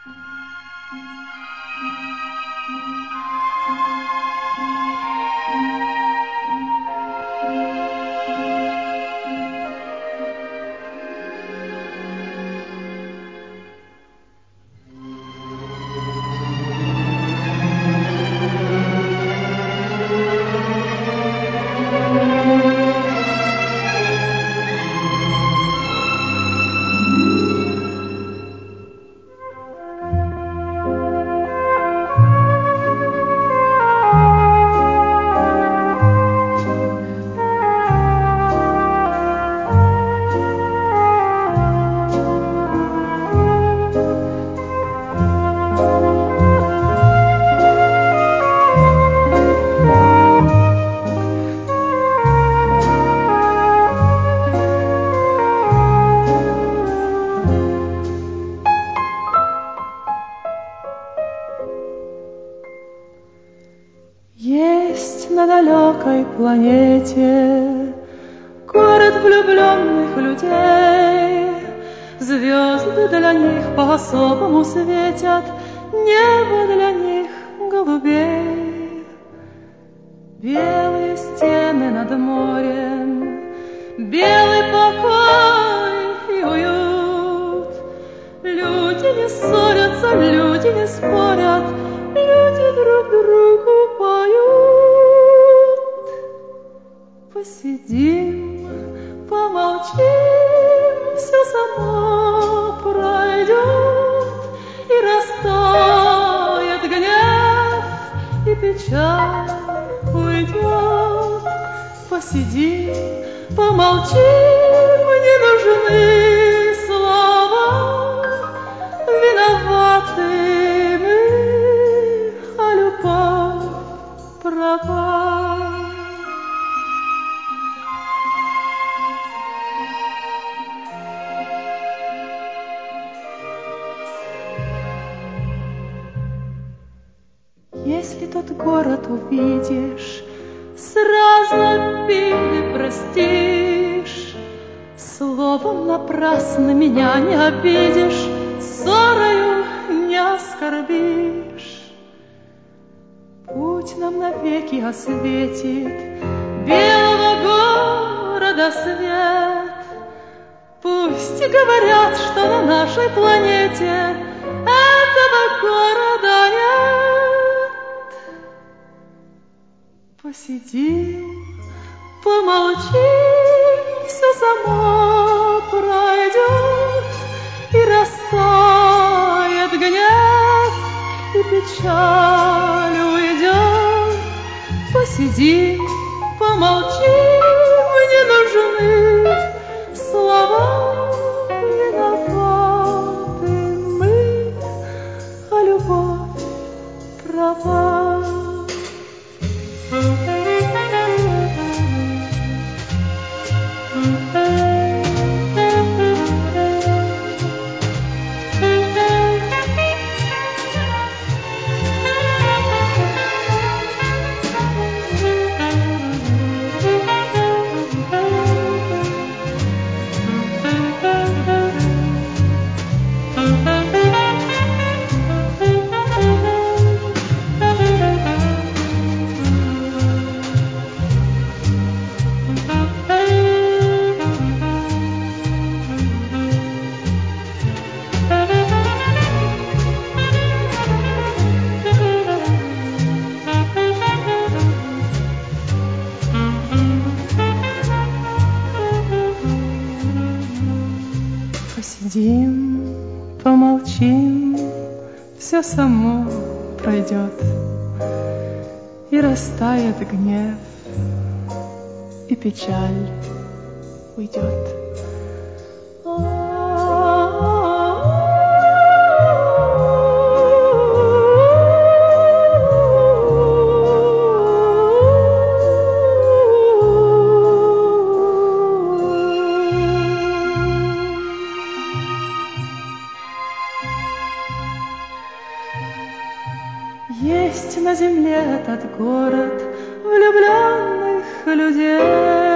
Есть на далекой планете город влюбленных людей. Звезды для них по-особому светят, небо для них голубей. Белые стены над морем, белый покой и уют. Люди не ссорятся, люди не спорят, люди друг другу поют. Посидим, помолчим, все само пройдет, и растает гнев, и печаль уйдет. Посидим, помолчим, не нужны слова, виноваты мы, а любовь права. Если тот город увидишь, сразу обиды простишь. Словом напрасно меня не обидишь, ссорою не оскорбишь. Путь нам навеки осветит белого города свет. Пусть говорят, что на нашей планете этого города нет. Посидим, помолчим, все само пройдет, и растает гнев, и печаль уйдет. Посидим, помолчим, не нужны слова, виноваты мы, а любовь права. Посидим, помолчим, все само пройдет, и растает гнев, и печаль уйдет. Есть на земле этот город влюбленных людей.